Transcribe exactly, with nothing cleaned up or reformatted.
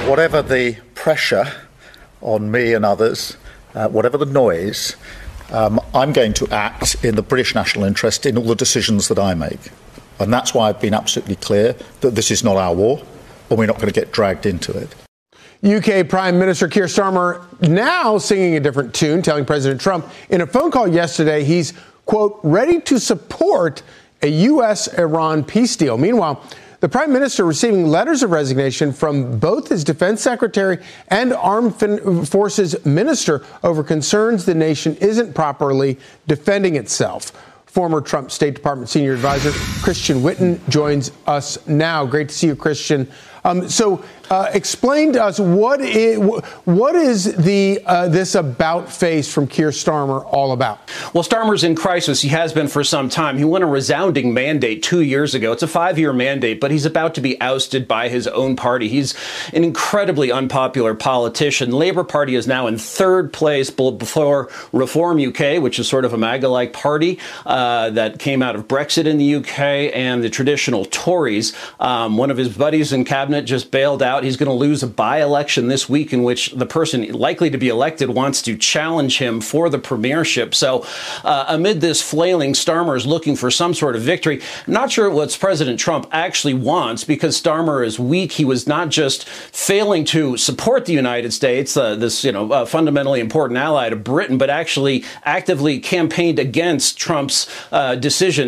Whatever the pressure on me and others, uh, whatever the noise, um, I'm going to act in the British national interest in all the decisions that I make. And that's why I've been absolutely clear that this is not our war, and we're not going to get dragged into it. U K Prime Minister Keir Starmer now singing a different tune, telling President Trump in a phone call yesterday he's, quote, ready to support a U S Iran peace deal. Meanwhile, the Prime Minister receiving letters of resignation from both his defense secretary and armed forces minister over concerns the nation isn't properly defending itself. Former Trump State Department senior advisor Christian Whitten joins us now. Great to see you, Christian. Um, so uh, explain to us what is, what is the uh, this about face from Keir Starmer all about? Well, Starmer's in crisis. He has been for some time. He won a resounding mandate two years ago. It's a five-year mandate, but he's about to be ousted by his own party. He's an incredibly unpopular politician. The Labour Party is now in third place before Reform U K, which is sort of a MAGA-like party uh, that came out of Brexit in the U K, and the traditional Tories. Um, one of his buddies in cabinet just bailed out. He's going to lose a by-election this week in which the person likely to be elected wants to challenge him for the premiership. So uh, amid this flailing, Starmer is looking for some sort of victory. Not sure what President Trump actually wants, because Starmer is weak. He was not just failing to support the United States, uh, this you know uh, fundamentally important ally to Britain, but actually actively campaigned against Trump's uh, decision